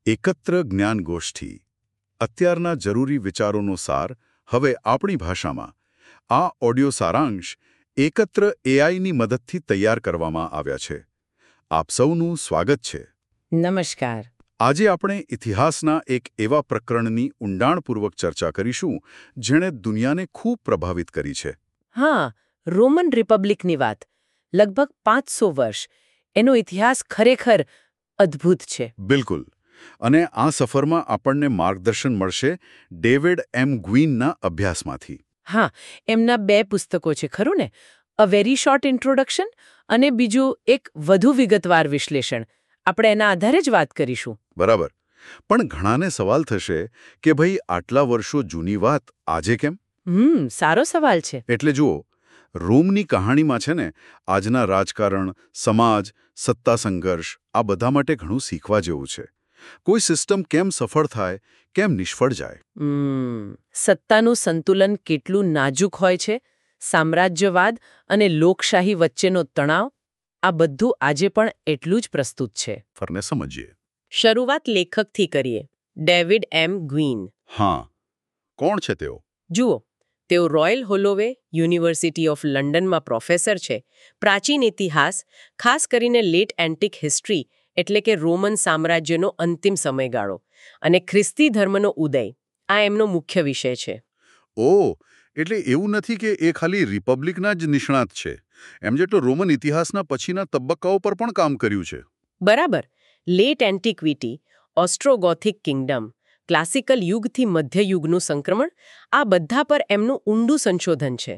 એકત્ર જ્ઞાન ગોષ્ઠી અત્યારના જરૂરી વિચારોનો સાર હવે આપણી ભાષામાં આ ઓડિયો સારાંશ એકત્ર એઆઈની મદદથી તૈયાર કરવામાં આવ્યા છે. આપ સૌનું સ્વાગત છે. નમસ્કાર. આજે આપણે ઇતિહાસના એક એવા પ્રકરણની ઊંડાણપૂર્વક ચર્ચા કરીશું જેણે દુનિયાને ખૂબ પ્રભાવિત કરી છે. હા, રોમન રિપબ્લિકની વાત. લગભગ 500 વર્ષ. એનો ઇતિહાસ ખરેખર અદ્ભુત છે. બિલકુલ. અને આ સફરમાં આપણને માર્ગદર્શન મળશે ડેવિડ એમ ગ્વીનના અભ્યાસમાંથી. હા, એમના 2 પુસ્તકો છે ખરું ને? અ વેરી શોર્ટ ઇન્ટ્રોડક્શન અને બીજું એક વધુ વિગતવાર વિશ્લેષણ. આપણે એના આધારે જ વાત કરીશું. બરાબર. પણ ઘણાને સવાલ થશે કે ભાઈ આટલા વર્ષો જૂની વાત આજે કેમ? સારો સવાલ છે. એટલે જુઓ, રોમની કહાણીમાં છે ને આજના રાજકારણ, સમાજ, સત્તા સંઘર્ષ આ બધા માટે ઘણું શીખવા જેવું છે. કોઈ સિસ્ટમ કેમ સફળ થાય, કેમ નિષ્ફળ જાય. સત્તાનું સંતુલન કેટલું નાજુક હોય છે, સામ્રાજ્યવાદ અને લોકશાહી વચ્ચેનો તણાવ, આ બધું આજે પણ એટલું જ પ્રસ્તુત છે. ફરને સમજીએ. શરૂઆત લેખકથી કરીએ. David M Gwynn. હા, કોણ છે તેઓ? જુઓ, તેઓ રોયલ હોલોવે યુનિવર્સિટી ઓફ લંડનમાં પ્રોફેસર છે. પ્રાચીન ઇતિહાસ, ખાસ કરીને લેટ એન્ટિક હિસ્ટ્રી એટલે કે રોમન સામ્રાજ્યનો અંતિમ સમયગાળો અને ખ્રિસ્તી ધર્મનો ઉદય, આ એમનો મુખ્ય વિષય છે. ઓહ, એટલે એવું નથી કે એ ખાલી રિપબ્લિકના જ નિષ્ણાત છે. એમ જેટલો રોમન ઇતિહાસના પછીના તબક્કાઓ પર પણ કામ કર્યું છે. બરાબર. Late antiquity, Ostrogothic kingdom, classical યુગથી મધ્યયુગનું સંક્રમણ, આ બધા પર એમનું ઊંડું સંશોધન છે.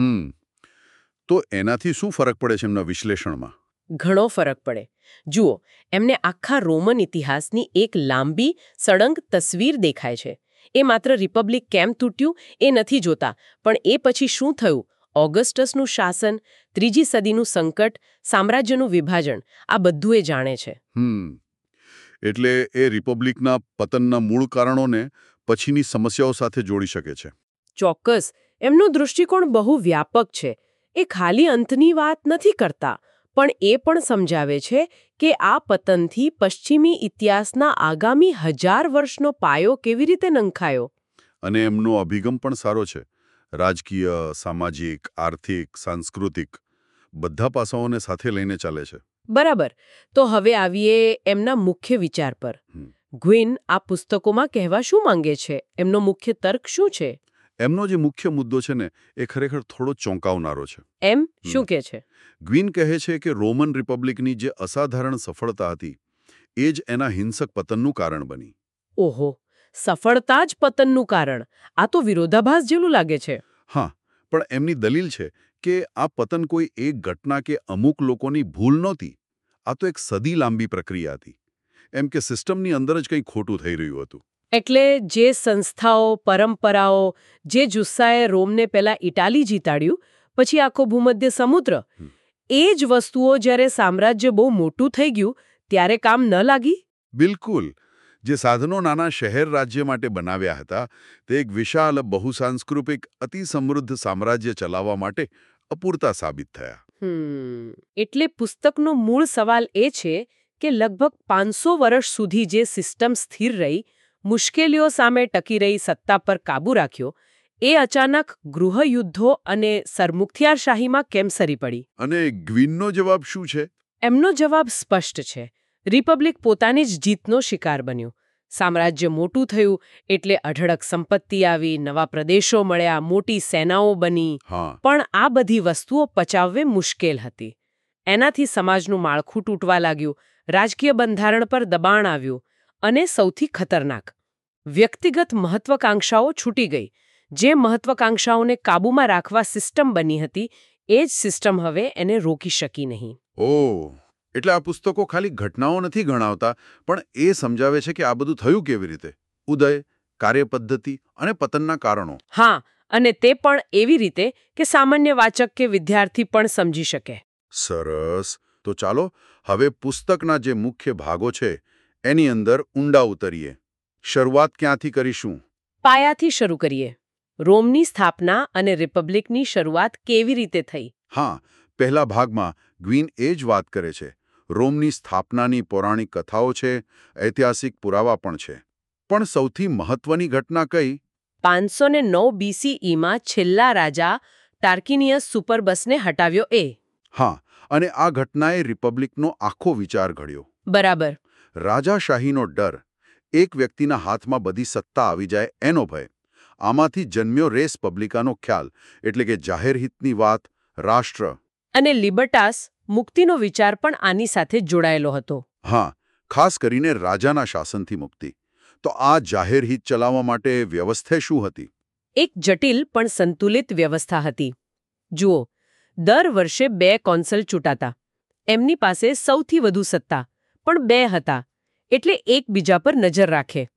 તો એનાથી શું ફરક પડે છે એમના વિશ્લેષણમાં? ઘણો ફરક પડે. જુઓ, એમને આખા રોમન ઇતિહાસની એક લાંબી, સળંગ તસવીર દેખાય છે. એ માત્ર રિપબ્લિક કેમ તૂટ્યું એ નથી જોતા, પણ એ પછી શું થયું, ઓગસ્ટસનું શાસન, 3જી સદીનું સંકટ, સામ્રાજ્યનું વિભાજન, આ બધું એ જાણે છે. એટલે એ રિપબ્લિકના પતનના મૂળ કારણોને પછીની સમસ્યાઓ સાથે જોડી શકે છે. ચોક્કસ. એમનો દૃષ્ટિકોણ બહુ વ્યાપક છે. એ ખાલી અંતની વાત નથી કરતા, પણ એ પણ સમજાવે છે કે આ પતનથી પશ્ચિમી ઇતિહાસના આગામી 1000 વર્ષનો પાયો કેવી રીતે નંખાયો. અને એમનો અભિગમ પણ સારો છે. રાજકીય, સામાજિક, આર્થિક, સાંસ્કૃતિક બધા પાસાઓને સાથે લઈને ચાલે છે. બરાબર. તો હવે આવીએ એમના મુખ્ય વિચાર પર. ગ્વીન આ પુસ્તકોમાં કહેવા શું માંગે છે? એમનો મુખ્ય તર્ક શું છે? એમનો જે મુખ્ય મુદ્દો છે ને એ ખરેખર થોડો ચોંકાવનારો છે. એમ શું કે છે? ગ્વીન કહે છે કે રોમન રિપબ્લિકની જે અસાધારણ સફળતા હતી એ જ એના હિંસક પતનનું કારણ બની. ઓહો, સફળતા જ પતનનું કારણ. આ તો વિરોધાભાસ જેવું લાગે છે. હા, પણ એમની દલીલ છે કે આ પતન કોઈ એક ઘટના કે અમુક લોકોની ભૂલ નહોતી. આ તો એક સદી લાંબી પ્રક્રિયા હતી. એમ કે સિસ્ટમની અંદર જ કંઈ ખોટું થઈ રહ્યું હતું. એટલે જે સંસ્થાઓ, પરંપરાઓ, જે જુસ્સાએ રોમને પહેલા ઇટાલી જીતાડ્યું, પછી આખો ભૂમધ્ય સમુદ્ર, એ જ વસ્તુઓ જ્યારે સામ્રાજ્ય બહુ મોટું થઈ ગયું ત્યારે કામ ન લાગી? બિલકુલ. જે સાધનો નાના શહેર રાજ્ય માટે બનાવ્યા હતા તે એક વિશાળ બહુસાંસ્કૃતિક અતિ સમૃદ્ધ સામ્રાજ્ય ચલાવવા માટે અપૂરતા સાબિત થયા. એટલે પુસ્તકનો મૂળ સવાલ એ છે કે લગભગ 500 વર્ષ સુધી જે સિસ્ટમ સ્થિર રહી, મુશ્કેલીઓ સામે ટકી રહી, સત્તા પર કાબૂ રાખ્યો, એ અચાનક ગૃહયુદ્ધો અને સરમુખત્યારશાહીમાં કેમ સરી પડી? અને ગ્વીનનો જવાબ શું છે? એમનો જવાબ સ્પષ્ટ છે. રિપબ્લિક પોતાની જ જીતનો શિકાર બન્યું. સામ્રાજ્ય મોટું થયું એટલે અઢળક સંપત્તિ આવી, નવા પ્રદેશો મળ્યા, મોટી સેનાઓ બની. પણ આ બધી વસ્તુઓ પચાવવી મુશ્કેલ હતી. એનાથી સમાજનું માળખું તૂટવા લાગ્યું, રાજકીય બંધારણ પર દબાણ આવ્યું અને સૌથી ખતરનાક, વ્યક્તિગત મહત્વાકાંક્ષાઓ છૂટી ગઈ. જે મહત્વાકાંક્ષાઓને કાબૂમાં રાખવા સિસ્ટમ બની હતી એ જ સિસ્ટમ હવે એને રોકી શકી નહીં. ઓહ, એટલે આ પુસ્તકો ખાલી ઘટનાઓ નથી ગણાવતા, પણ એ સમજાવે છે કે આ બધું થયું કેવી રીતે. ઉદય, કાર્યપદ્ધતિ અને પતનના કારણો. હા, અને તે પણ એવી રીતે કે સામાન્ય વાચક કે વિદ્યાર્થી પણ સમજી શકે. સરસ. તો ચાલો હવે પુસ્તકના જે મુખ્ય ભાગો છે એની અંદર ઊંડા ઉતરીએ. શરૂઆત ક્યાંથી કરીશું? પાયાથી શરૂ કરીએ. રોમની સ્થાપના અને રિપબ્લિકની શરૂઆત કેવી રીતે થઈ? હા, પહેલા ભાગમાં ગ્વીન એ જ વાત કરે છે. રોમની સ્થાપનાની પૌરાણિક કથાઓ છે, ઐતિહાસિક પુરાવા પણ છે. પણ સૌથી મહત્વની ઘટના કઈ? 509 BCEમાં છેલ્લા રાજા ટાર્કિનિયસ સુપરબસને હટાવ્યો એ. હા, અને આ ઘટનાએ રિપબ્લિકનો આખો વિચાર ઘડ્યો. બરાબર. રાજાશાહીનો ડર, એક વ્યક્તિના હાથમાં બધી સત્તા આવી જાય એનો ભય. આમાંથી જન્મ્યો રેસ પબ્લિકાનો ખ્યાલ, એટલે કે જાહેર હિતની વાત, રાષ્ટ્ર. અને લિબર્ટાસ, મુક્તિનો વિચાર પણ આની સાથે જોડાયેલો હતો. હા, ખાસ કરીને રાજાના શાસનથી મુક્તિ. તો આ જાહેર હિત ચલાવવા માટે વ્યવસ્થા શું હતી? એક જટિલ પણ સંતુલિત વ્યવસ્થા હતી. જુઓ, દર વર્ષે 2 કોન્સલ ચૂંટાતા. એમની પાસે સૌથી વધુ સત્તા, પણ 2 હતા, એટલે એકબીજા પર નજર રાખે.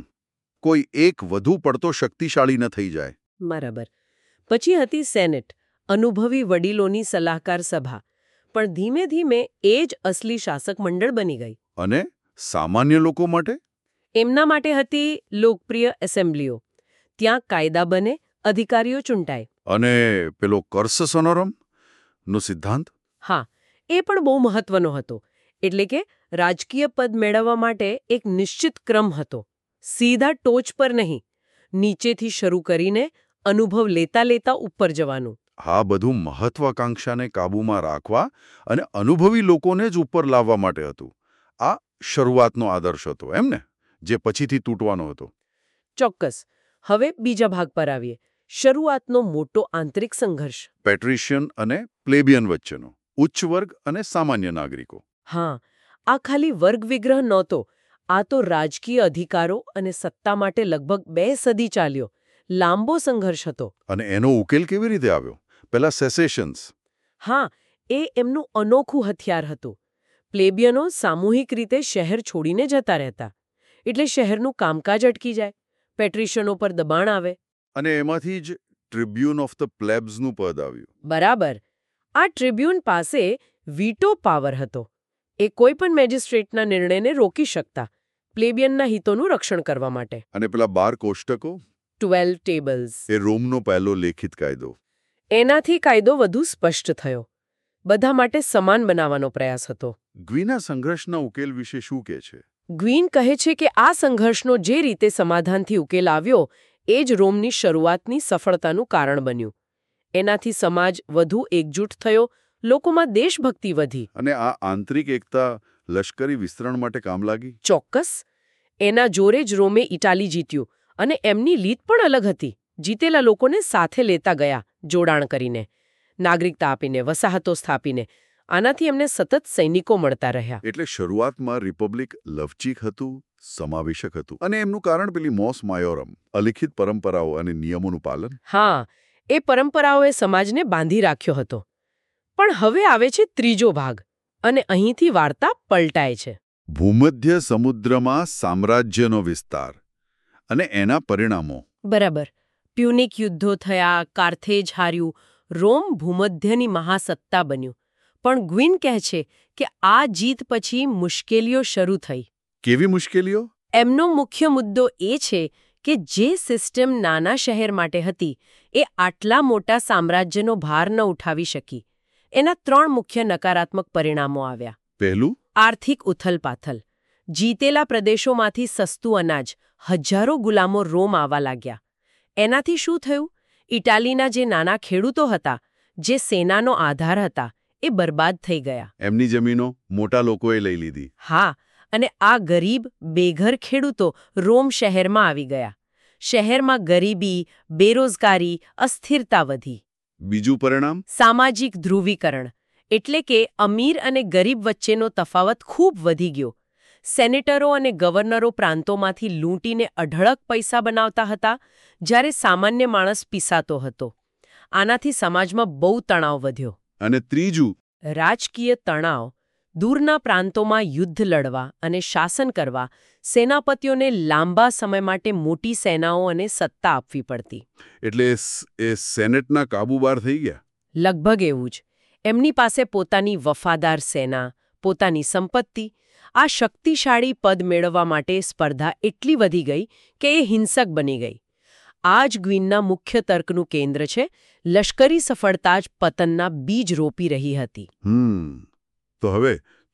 કોઈ એક વધુ પડતો શક્તિશાળી ન થઈ જાય. બરાબર. પછી હતી સેનેટ, અનુભવી વડીલોની સલાહકાર સભા. પણ ધીમે ધીમે એ જ અસલી શાસક મંડળ બની ગઈ. અને સામાન્ય લોકો માટે? એમના માટે હતી લોકપ્રિય એસેમ્બલીઓ. ત્યાં કાયદા બને, અધિકારીઓ ચૂંટાય. અને પેલો કર્સ સોનોરમ નો સિદ્ધાંત? હા, એ પણ બહુ મહત્વનો હતો. એટલે કે રાજકીય પદ મેળવવા માટે એક નિશ્ચિત ક્રમ હતો. સીધા ટોચ પર નહીં, નીચેથી શરૂ કરીને અનુભવ લેતા લેતા ઉપર જવાનું. આ બધું મહત્વાકાંક્ષાને કાબૂમાં રાખવા અને અનુભવી લોકોને જ ઉપર લાવવા માટે હતું. આ શરૂઆતનો આદર્શ હતો એમને, જે પછીથી તૂટવાનો હતો. ચોક્કસ. હવે બીજા ભાગ પર આવીએ. શરૂઆતનો મોટો આંતરિક સંઘર્ષ. પેટ્રિશિયન અને પ્લેબિયન વચ્ચેનો, ઉચ્ચ વર્ગ અને સામાન્ય નાગરિકો. હા, આ ખાલી વર્ગ વિગ્રહ નહોતો. આ તો રાજકીય અધિકારો અને સત્તા માટે લગભગ 2 સદી ચાલ્યો. લાંબો સંઘર્ષ હતો. અને એનો ઉકેલ કેવી રીતે આવ્યો? પેલા સેસેશન્સ. હા, એ એમનું અનોખું હથિયાર હતું. પ્લેબિયનો સામૂહિક રીતે શહેર છોડીને જતા રહેતા. એટલે શહેરનું કામકાજ અટકી જાય, પેટ્રિશિયનો પર દબાણ આવે. અને એમાંથી જ ટ્રિબ્યુન ઓફ ધ પ્લેબ્સનું પદ આવ્યું. બરાબર. આ ટ્રિબ્યુન પાસે વીટો પાવર હતો. એ કોઈ પણ મેજિસ્ટ્રેટના નિર્ણયને રોકી શકતા, પ્લેબિયનના હિતોનું રક્ષણ કરવા માટે. અને પેલા 12 કોષ્ટકો? 12 ટેબલ્સ. એ રોમનો પહેલો લેખિત કાયદો. એનાથી કાયદો વધુ સ્પષ્ટ થયો. બધા માટે સમાન બનાવવાનો પ્રયાસ હતો. ગ્વીના સંઘર્ષના ઉકેલ વિશે શું કહે છે? ગ્વીન કહે છે કે આ સંઘર્ષનો જે રીતે સમાધાનથી ઉકેલ આવ્યો, એ જ રોમની શરૂઆતની સફળતાનું કારણ બન્યું. એનાથી સમાજ વધુ એકજૂટ થયો, લોકોમાં દેશભક્તિ વધી. અને આ આંતરિક એકતા લશ્કરી વિસ્તરણ માટે કામ લાગી? ચોક્કસ. એના જોરે જ રોમે ઇટાલી જીત્યું. અને એમની લીડ પણ અલગ હતી. જીતેલા લોકોને સાથે લેતા ગયા, જોડાણ કરીને, નાગરિકતા આપીને, વસાહતો સ્થાપીને. આનાથી એમને સતત સૈનિકો મળતા રહ્યા. એટલે શરૂઆતમાં રિપબ્લિક લવચીક હતું, સમાવેશક હતું. અને એમનું કારણ પેલી મોસ માયોરમ, અલિખિત પરંપરાઓ અને નિયમોનું પાલન. હા, એ પરંપરાઓએ સમાજને બાંધી રાખ્યો હતો. પણ હવે આવે છે ત્રીજો ભાગ, અને અહીંથી વાર્તા પલટાય છે. ભૂમધ્ય સમુદ્રમાં સામ્રાજ્યનો વિસ્તાર અને એના પરિણામો. બરાબર. પ્યુનિક યુદ્ધો થયા, કાર્થેજ હાર્યું, રોમ ભૂમધ્યની મહાસત્તા બન્યું. પણ ગ્વીન કહે છે કે આ જીત પછી મુશ્કેલીઓ શરૂ થઈ. કેવી મુશ્કેલીઓ? એમનો મુખ્ય મુદ્દો એ છે કે જે સિસ્ટમ નાના શહેર માટે હતી, એ આટલા મોટા સામ્રાજ્યનો ભાર ન ઉઠાવી શકી. એના 3 મુખ્ય નકારાત્મક પરિણામો આવ્યા. પહેલું, આર્થિક ઉથલપાથલ. જીતેલા પ્રદેશોમાંથી સસ્તું અનાજ, હજારો ગુલામો રોમ આવવા લાગ્યા. એનાથી શું થયું? ઇટાલીના જે નાના ખેડૂતો હતા, જે સેનાનો આધાર હતા, એ બરબાદ થઈ ગયા. એમની જમીનો મોટા લોકોએ લઈ લીધી. હા, અને આ ગરીબ, બેઘર ખેડૂતો રોમ શહેરમાં આવી ગયા. શહેરમાં ગરીબી, બેરોજગારી, અસ્થિરતા વધી. બીજું પરિણામ? સામાજિક ધ્રુવીકરણ. એટલે કે અમીર અને ગરીબ વચ્ચેનો તફાવત ખૂબ વધી ગયો. સેનેટરો અને ગવર્નરો પ્રાંતોમાંથી લૂંટીને અઢળક પૈસા બનાવતા હતા, જ્યારે સામાન્ય માણસ પીસાતો હતો. આનાથી સમાજમાં બહુ તણાવ વધ્યો. અને ત્રીજું? રાજકીય તણાવ. દૂરના પ્રાંતોમાં યુદ્ધ લડવા અને શાસન કરવા સેનાપતિઓને લાંબા સમય માટે મોટી સેનાઓ અને સત્તા આપવી પડતી. એટલે એ સેનેટના કાબુ બહાર થઈ ગયા? લગભગ એવું જ. એમની પાસે પોતાની વફાદાર સેના, પોતાની સંપત્તિ. આ શક્તિશાળી પદ મેળવવા માટે સ્પર્ધા એટલી વધી ગઈ કે એ હિંસક બની ગઈ. આ જ ગ્વીનના મુખ્ય તર્કનું કેન્દ્ર છે. લશ્કરી સફળતા જ પતનના બીજ રોપી રહી હતી. તો હવે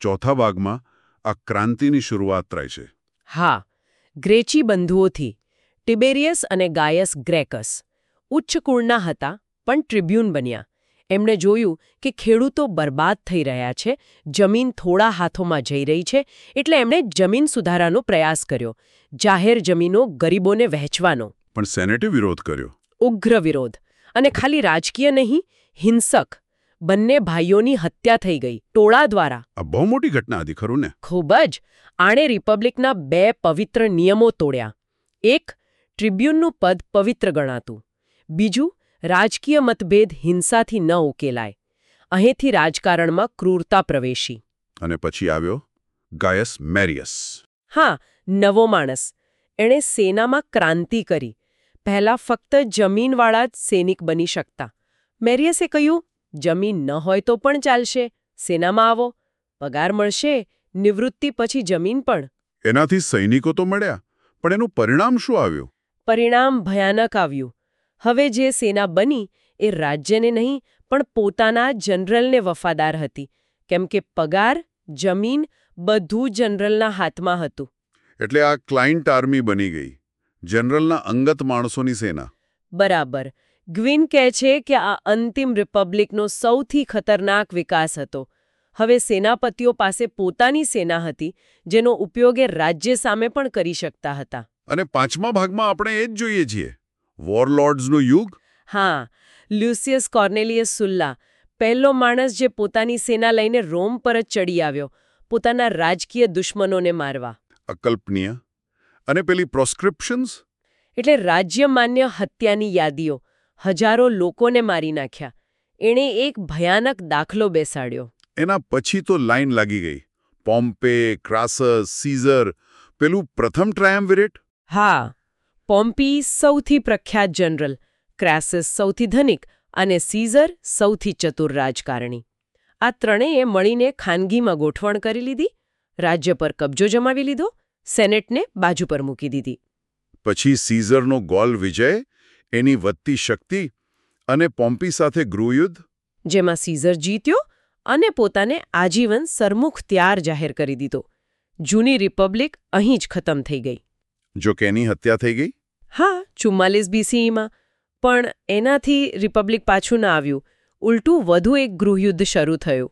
ચોથા ભાગમાં આ ક્રાંતિની શરૂઆત થાય છે. હા, ગ્રેચી બંધુઓથી. ટિબેરિયસ અને ગાયસ ગ્રેકસ ઉચ્ચ કુળના હતા પણ ટ્રિબ્યુન બન્યા. એમણે જોયું કે ખેડૂતો બરબાદ થઈ રહ્યા છે, જમીન થોડા હાથોમાં જઈ રહી છે, એટલે એમણે જમીન સુધારાનો પ્રયાસ કર્યો, જાહેર જમીનો ગરીબોને વહેંચવાનો. પણ સેનેટે વિરોધ કર્યો. ઉગ્ર વિરોધ. અને ખાલી રાજકીય નહીં, હિંસક. બંને ભાઈઓની હત્યા થઈ ગઈ ટોળા દ્વારા. આ બહુ મોટી ઘટના હતી, ખરું ને? ખૂબ જ. આણે રિપબ્લિકના 2 પવિત્ર નિયમો તોડ્યા. એક, ટ્રિબ્યુનનું પદ પવિત્ર ગણાતું. બીજું, રાજકીય મતભેદ હિંસાથી ન ઉકેલાય. અહીંથી રાજકારણમાં ક્રૂરતા પ્રવેશી. અને પછી આવ્યો ગાયસ મેરિયસ. હા, નવો માણસ. એણે સેનામાં ક્રાંતિ કરી. પહેલા ફક્ત જમીનવાળા જ સૈનિક બની શકતા. મેરિયસે કહ્યું, જમીન ન હોય તો પણ ચાલશે, સેનામાં આવો, પગાર મળશે, નિવૃત્તિ પછી જમીન પણ. એનાથી સૈનિકો તો મળ્યા, પણ એનું પરિણામ શું આવ્યું? પરિણામ ભયાનક આવ્યું. હવે જે સેના બની એ રાજ્યને નહીં પણ પોતાના જનરલને વફાદાર હતી, કેમ કે પગાર, જમીન બધું જનરલના હાથમાં હતું. એટલે આ ક્લાયન્ટ આર્મી બની ગઈ, જનરલના અંગત માણસોની સેના. બરાબર. ગ્વિન કહે છે કે આ અંતિમ રિપબ્લિકનો સૌથી ખતરનાક વિકાસ હતો. હવે સેનાપતિઓ પાસે પોતાની સેના હતી, જેનો ઉપયોગ એ રાજ્ય સામે પણ કરી શકતા હતા. અને પાંચમા ભાગમાં આપણે એ જ જોઈએ છીએ, વોરલોર્ડ્સનું યુગ. હા, લ્યુસિયસ કોર્નેલિયસ સુલ્લા, પહેલો માણસ જે પોતાની સેના લઈને રોમ પર જ ચડી આવ્યો, પોતાના રાજકીય દુશ્મનોને મારવા. અકલ્પનીય. અને પેલી પ્રોસ્ક્રિપ્શન્સ? એટલે રાજ્યમાન્ય હત્યાની યાદીઓ. હજારો લોકોને મારી નાખ્યા. એણે એક ભયાનક દાખલો બેસાડ્યો. એના પછી તો લાઈન લાગી ગઈ. પોમ્પે, ક્રાસસ, સીઝર, પેલું પ્રથમ ટ્રાયમ્વિરેટ. હા, પોમ્પી સૌથી પ્રખ્યાત જનરલ, ક્રાસસ સૌથી ધનિક અને સીઝર સૌથી ચતુર રાજકારણી. આ ત્રણેય મળીને ખાનગીમાં ગોઠવણ કરી લીધી, રાજ્ય પર કબજો જમાવી લીધો, સેનેટને બાજુ પર મૂકી દીધી. પછી સીઝરનો ગોલ વિજય, એની વધતી શક્તિ અને પોમ્પી સાથે ગૃહયુદ્ધ, જેમાં સીઝર જીત્યો અને પોતાને આજીવન સરમુખત્યાર જાહેર કરી દીધો. જૂની રિપબ્લિક અહીં જ ખતમ થઈ ગઈ. જો કે એની હત્યા થઈ ગઈ. હા, 44 BCEમાં. પણ એનાથી રિપબ્લિક પાછું ના આવ્યું. ઉલટું વધુ એક ગૃહયુદ્ધ શરૂ થયું,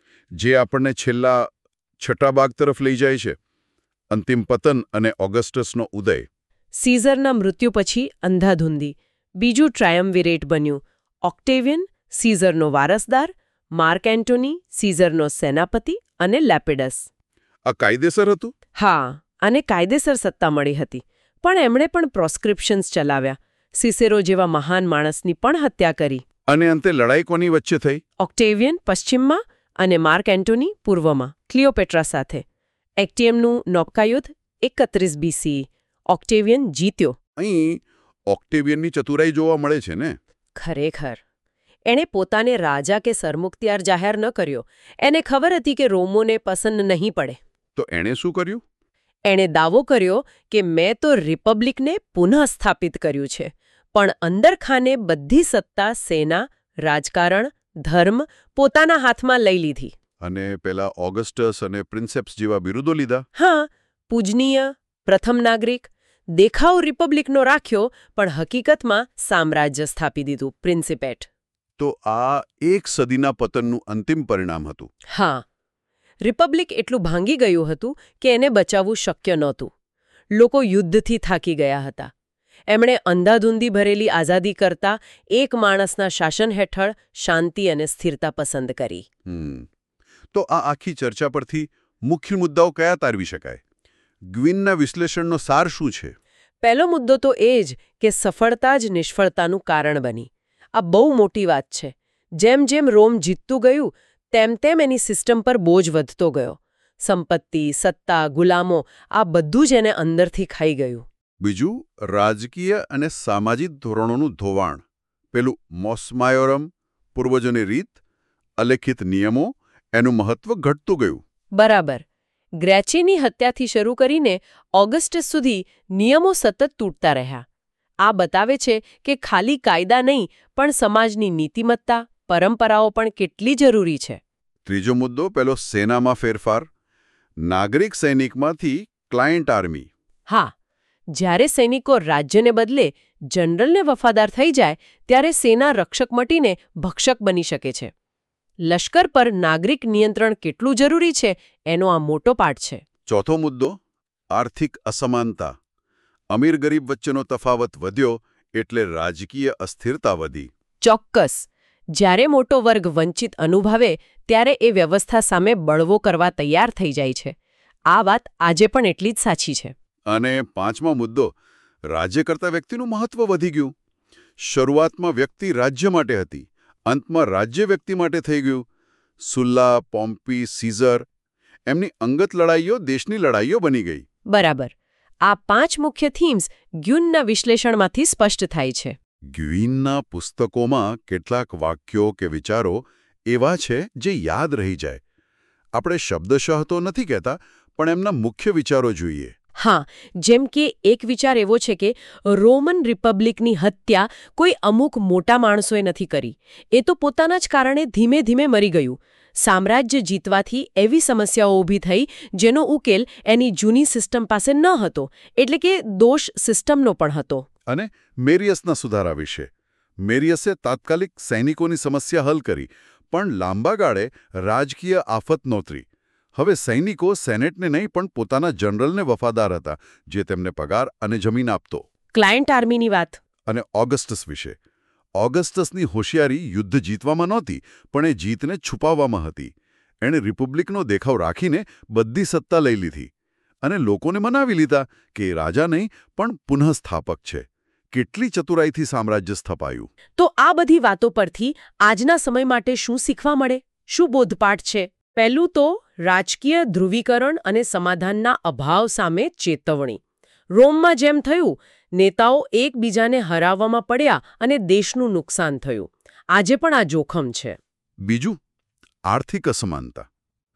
જે આપણને છેલ્લા છઠ્ઠા ભાગ તરફ લઈ જાય છે. અંતિમ પતન અને ઓગસ્ટસનો ઉદય. સીઝરના મૃત્યુ પછી અંધાધૂંધી બીજું ટ્રાયમ્વિરેટ બન્યું. ઓક્ટેવિયન, સીઝરનો વારસદાર, માર્ક એન્ટોની, સીઝરનો સેનાપતિ અને લેપિડસ. આ કાયદેસર હતું? હા, અને કાયદેસર સત્તા મળી હતી. પણ એમણે પણ પ્રોસ્ક્રિપ્શન્સ ચલાવ્યા. સિસેરો જેવા મહાન માણસની પણ હત્યા કરી. અને અંતે લડાઈ કોની વચ્ચે થઈ? ઓક્ટેવિયન પશ્ચિમમાં અને માર્ક એન્ટોની પૂર્વમાં, ક્લિયોપેટ્રા સાથે. એક્ટિયમનું નૌકા યુદ્ધ 31 BCE. ઓક્ટેવિયન જીત્યો. અહીં ઓક્ટેવિયનની ચતુરાઈ જોવા મળે છે ને? ખરેખર. એણે પોતાને રાજા કે સરમુખત્યાર જાહેર ન કર્યો. એને ખબર હતી કે રોમોને પસંદ નહીં પડે. તો એણે શું કર્યું? એણે દાવો કર્યો કે મેં તો રિપબ્લિકને પુનઃ સ્થાપિત કર્યું છે, પણ અંદરખાને બધી સત્તા, સેના, રાજકારણ, ધર્મ પોતાના હાથમાં લઈ લીધી. અને પેલા ઓગસ્ટસ અને પ્રિન્સેપ્સ જેવા બિરુદો લીધા. હા, પૂજનીય, પ્રથમ નાગરિક. દેખાવ રિપબ્લિકનો રાખ્યો, પણ હકીકતમાં સામ્રાજ્ય સ્થાપી દીધું, પ્રિન્સિપેટ. તો આ એક સદીના પતનનું અંતિમ પરિણામ હતું. હા, રિપબ્લિક એટલું ભાંગી ગયું હતું કે એને બચાવવું શક્ય નહોતું. લોકો યુદ્ધથી થાકી ગયા હતા. એમણે અંધાધૂંધી ભરેલી આઝાદી કરતા એક માણસના શાસન હેઠળ શાંતિ અને સ્થિરતા પસંદ કરી. તો આ આખી ચર્ચા પરથી મુખ્ય મુદ્દાઓ કયા તારવી શકાય? ગ્વિનના વિશ્લેષણનો સાર શું છે? પહેલો મુદ્દો તો એ જ કે સફળતા જ નિષ્ફળતાનું કારણ બની. આ બહુ મોટી વાત છે. જેમ જેમ રોમ જીતતું ગયું, તેમ તેમ એની સિસ્ટમ પર બોજ વધતો ગયો. સંપત્તિ, સત્તા, ગુલામો આ બધું જ એને અંદરથી ખાઈ ગયું. બીજું, રાજકીય અને સામાજિક ધોરણોનું ધોવાણ. પેલું મોસ માયોરમ, પૂર્વજોની રીત, અલેખિત નિયમો, એનું મહત્વ ઘટતું ગયું. બરાબર. ગ્રેચીની હત્યાથી શરૂ કરીને ઓગસ્ટસ સુધી નિયમો સતત તૂટતા રહ્યા. આ બતાવે છે કે ખાલી કાયદા નહીં, પણ સમાજની નીતિમત્તા, પરંપરાઓ પણ કેટલી જરૂરી છે. ત્રીજો મુદ્દો પેલો સેનામાં ફેરફાર, નાગરિક સૈનિકમાંથી ક્લાયન્ટ આર્મી. હા, જ્યારે સૈનિકો રાજ્યને બદલે જનરલને વફાદાર થઈ જાય ત્યારે સેના રક્ષક મટીને ભક્ષક બની શકે છે. લશ્કર પર નાગરિક નિયંત્રણ કેટલું જરૂરી છે એનો આ મોટો પાઠ છે. ચોથો મુદ્દો આર્થિક અસમાનતા. અમીર ગરીબ વચ્ચેનો તફાવત વધ્યો એટલે રાજકીય અસ્થિરતા વધી. ચોક્કસ. જ્યારે મોટો વર્ગ વંચિત અનુભવે ત્યારે એ વ્યવસ્થા સામે બળવો કરવા તૈયાર થઈ જાય છે. આ વાત આજે પણ એટલી જ સાચી છે. અને પાંચમો મુદ્દો રાજ્ય કરતા વ્યક્તિનું મહત્વ વધી ગયું. શરૂઆતમાં વ્યક્તિ રાજ્ય માટે હતી, અંતમાં રાજ્ય વ્યક્તિ માટે થઈ ગયું. સુલ્લા, પોમ્પી, સીઝર એમની અંગત લડાઈઓ દેશની લડાઈઓ બની ગઈ. બરાબર. આ 5 મુખ્ય થીમ્સ ગ્યુનના વિશ્લેષણમાંથી સ્પષ્ટ થાય છે. ગ્યુઇનના પુસ્તકોમાં કેટલાક વાક્યો કે વિચારો એવા છે જે યાદ રહી જાય. આપણે શબ્દશઃ તો નથી કહેતા, પણ એમના મુખ્ય વિચારો જોઈએ. હા, જેમ કે એક વિચાર એવો છે કે રોમન રિપબ્લિકની હત્યા કોઈ અમુક મોટા માણસોએ નથી કરી. એ તો પોતાના જ કારણે ધીમે ધીમે મરી ગયું. સામ્રાજ્ય જીતવાથી એવી સમસ્યાઓ ઊભી થઈ જેનો ઉકેલ એની જૂની સિસ્ટમ પાસે ન હતો. એટલે કે દોષ સિસ્ટમનો પણ હતો. અને મેરિયસના સુધારા વિશે. મેરિયસે તાત્કાલિક સૈનિકોની સમસ્યા હલ કરી, પણ લાંબા ગાળે રાજકીય આફત નોતરી. હવે સૈનિકો સેનેટને નહીં પણ પોતાના જનરલને વફાદાર હતા, જે તેમને પગાર અને જમીન આપતો. ક્લાયન્ટ આર્મીની વાત. અને ઓગસ્ટસ વિશે. ઓગસ્ટસની હોશિયારી યુદ્ધ જીતવામાં નહોતી, પણ એ જીતને છુપાવવામાં હતી. એણે રિપબ્લિકનો દેખાવ રાખીને બધી સત્તા લઈ લીધી અને લોકોને મનાવી લીધા કે એ રાજા નહીં પણ પુનઃસ્થાપક છે. કેટલી ચતુરાઈથી સામ્રાજ્ય સ્થપાયું. તો આ બધી વાતો પરથી આજના સમય માટે શું શીખવા મળે? શું બોધપાઠ છે? પહેલું તો રાજકીય ધ્રુવીકરણ અને સમાધાનના અભાવ સામે ચેતવણી. રોમમાં જેમ થયું, નેતાઓ એકબીજાને હરાવવામાં પડ્યા અને દેશનું નુકસાન થયું. આજે પણ આ જોખમ છે. બીજું, આર્થિક અસમાનતા.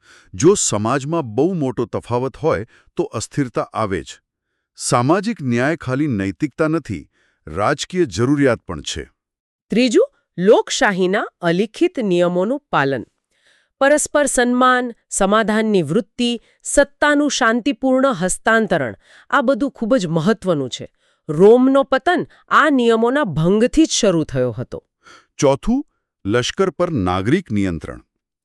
જો સમાજમાં બહુ મોટો તફાવત હોય તો અસ્થિરતા આવે જ. સામાજિક ન્યાય ખાલી નૈતિકતા નથી, રાજકીય જરૂરિયાત પણ છે. ત્રીજું, લોકશાહીના અલિખિત નિયમોનું પાલન. પરસ્પર સન્માન, સમાધાનની વૃત્તિ, સત્તાનું શાંતિપૂર્ણ હસ્તાંતરણ, આ બધું ખૂબ જ મહત્વનું છે. રોમનો પતન આ નિયમોના ભંગથી જ શરૂ થયો હતો. ચોથું, લશ્કર પર નાગરિક નિયંત્રણ.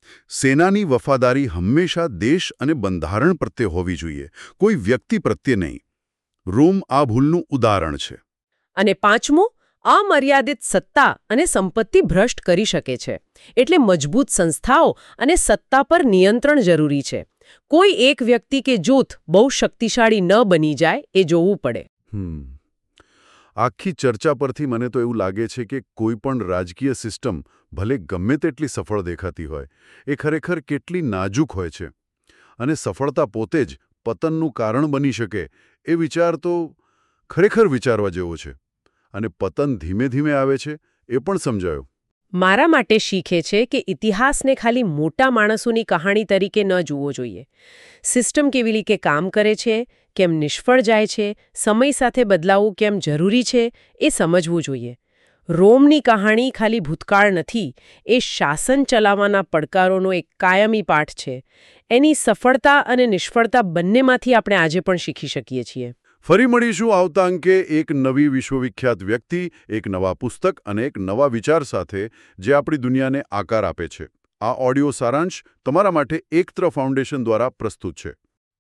સેનાની વફાદારી હંમેશા દેશ અને બંધારણ પ્રત્યે હોવી જોઈએ, કોઈ વ્યક્તિ પ્રત્યે નહીં. રોમ આ ભૂલનું ઉદાહરણ છે. અને પાંચમું, અમર્યાદિત સત્તા અને સંપત્તિ ભ્રષ્ટ કરી શકે છે. એટલે મજબૂત સંસ્થાઓ અને સત્તા પર નિયંત્રણ જરૂરી છે. કોઈ એક વ્યક્તિ કે જૂથ બહુ શક્તિશાળી ન બની જાય એ જોવું પડે. આખી ચર્ચા પરથી મને તો એવું લાગે છે કે કોઈ પણ રાજકીય સિસ્ટમ ભલે ગમે તેટલી સફળ દેખાતી હોય, એ ખરેખર કેટલી નાજુક હોય છે. અને સફળતા પોતે જ પતનનું કારણ બની શકે એ વિચાર તો ખરેખર વિચારવા જેવો છે. અને પતન ધીમે ધીમે આવે છે એ પણ સમજાયું. મારા માટે શીખે છે કે ઇતિહાસને ખાલી મોટા માણસોની કહાણી તરીકે ન જોવો જોઈએ. સિસ્ટમ કેવી રીતે કામ કરે છે, કેમ નિષ્ફળ જાય છે, સમય સાથે બદલાવું કેમ જરૂરી છે, એ સમજવું જોઈએ. રોમની કહાણી ખાલી ભૂતકાળ નથી, એ શાસન ચલાવવાના પડકારોનો એક કાયમી પાઠ છે. એની સફળતા અને નિષ્ફળતા બંનેમાંથી આપણે આજે પણ શીખી શકીએ છીએ. ફરી મળીશું આવતા અંકે એક નવી વિશ્વવિખ્યાત વ્યક્તિ, એક નવા પુસ્તક અને એક નવા વિચાર સાથે જે આપણી દુનિયાને આકાર આપે છે. આ ઓડિયો સારાંશ તમારા માટે એકત્ર ફાઉન્ડેશન દ્વારા પ્રસ્તુત છે.